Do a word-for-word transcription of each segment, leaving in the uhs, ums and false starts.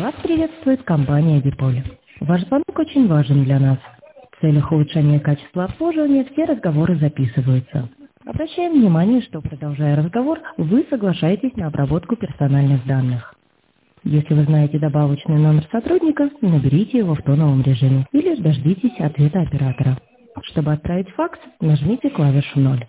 Вас приветствует компания Биполь. Ваш звонок очень важен для нас. В целях улучшения качества обслуживания все разговоры записываются. Обращаем внимание, что, продолжая разговор, вы соглашаетесь на обработку персональных данных. Если вы знаете добавочный номер сотрудника, наберите его в тоновом режиме или дождитесь ответа оператора. Чтобы отправить факс, нажмите клавишу ноль.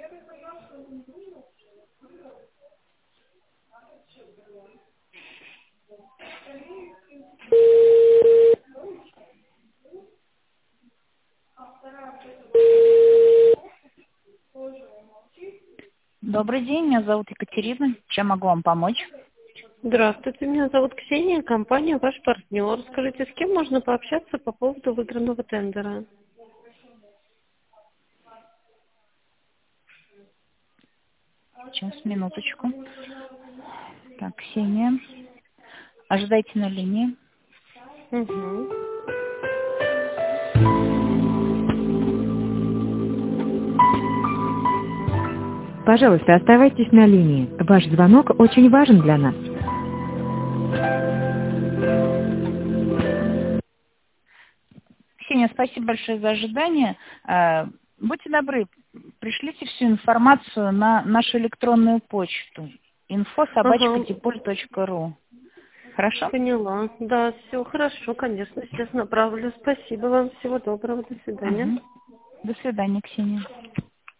Добрый день, меня зовут Екатерина. Чем могу вам помочь? Здравствуйте, меня зовут Ксения, компания «Ваш партнер». Скажите, с кем можно пообщаться по поводу выигранного тендера? Сейчас, минуточку. Так, Ксения. Ожидайте на линии. Угу. Пожалуйста, оставайтесь на линии. Ваш звонок очень важен для нас. Ксения, спасибо большое за ожидание. Э, Будьте добры, пришлите всю информацию на нашу электронную почту инфо собака Ага, диполь точка ру. Хорошо? поняла. Да, все хорошо, конечно, сейчас направлю. Спасибо вам, всего доброго, до свидания. Мгм. До свидания, Ксения.